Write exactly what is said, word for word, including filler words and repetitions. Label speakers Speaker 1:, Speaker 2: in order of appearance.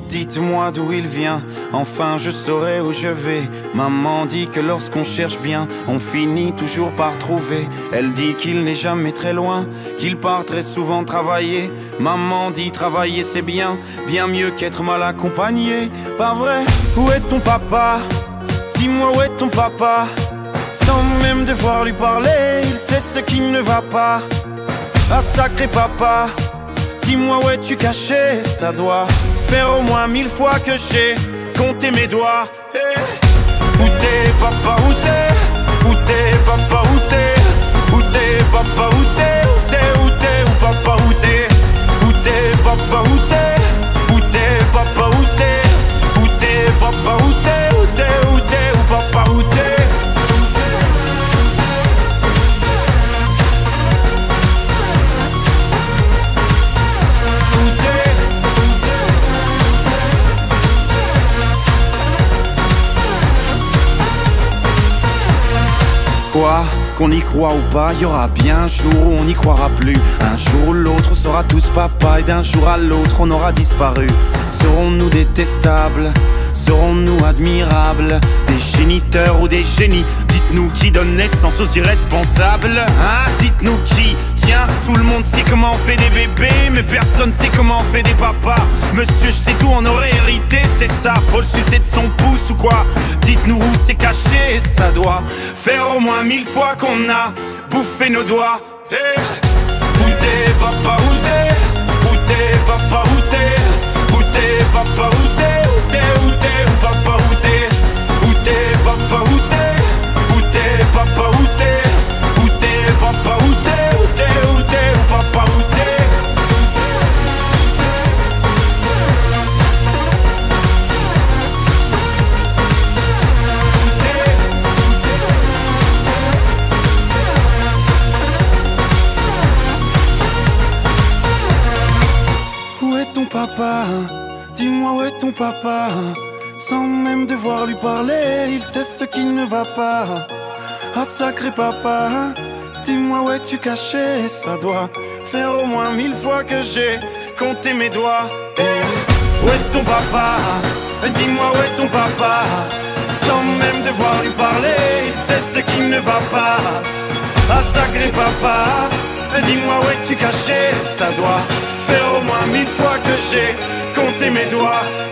Speaker 1: Dites-moi d'où il vient, enfin je saurai où je vais. Maman dit que lorsqu'on cherche bien, on finit toujours par trouver. Elle dit qu'il n'est jamais très loin, qu'il part très souvent travailler. Maman dit travailler c'est bien, bien mieux qu'être mal accompagné. Pas vrai? Où est ton papa? Dis-moi où est ton papa? Sans même devoir lui parler, il sait ce qui ne va pas. Ah sacré papa, dis-moi où es-tu caché? Ça doit faire au moins mille fois que j'ai compté mes doigts. Hey. Où t'es papa, où t'es? Où t'es papa, où t'es? Où t'es papa, où t'es? Où t'es, où t'es, où papa, où t'es? Où t'es papa, où t'es? Où t'es papa, où t'es? Où t'es papa, où t'es? Où t'es, où t'es, où papa, où t'es? Quoi? Qu'on y croit ou pas, y aura bien un jour où on n'y croira plus. Un jour ou l'autre on sera tous papa, et d'un jour à l'autre on aura disparu. Serons-nous détestables? Serons-nous admirables? Des géniteurs ou des génies? Dites-nous qui donne naissance aux irresponsables, hein? Dites-nous qui? Tiens, tout le monde sait comment on fait des bébés, mais personne sait comment on fait des papas. Monsieur, je sais tout, on aurait hérité, c'est ça. Faut le sucer de son pouce ou quoi? Dites-nous où c'est caché, ça doit faire au moins mille fois qu'on a bouffé nos doigts. Hey. Où t'es papa, où t'es? Où t'es papa, où t'es? Où t'es papa, où t'es? Où t'es, où t'es, où papa, où t'es? Où t'es papa, où t'es? Où t'es papa, où t'es? Où t'es papa, où t'es? Où t'es, où t'es, où papa, où t'es? Où est ton papa? Dis-moi où est ton papa? Sans même devoir lui parler, il sait ce qui ne va pas. Ah sacré papa, dis-moi où es-tu caché? Ça doit faire au moins mille fois que j'ai compté mes doigts. Hey. Où est ton papa? Dis-moi où est ton papa? Sans même devoir lui parler, il sait ce qui ne va pas. Ah sacré papa, dis-moi où es-tu caché? Ça doit faire au moins mille fois que j'ai compté mes doigts.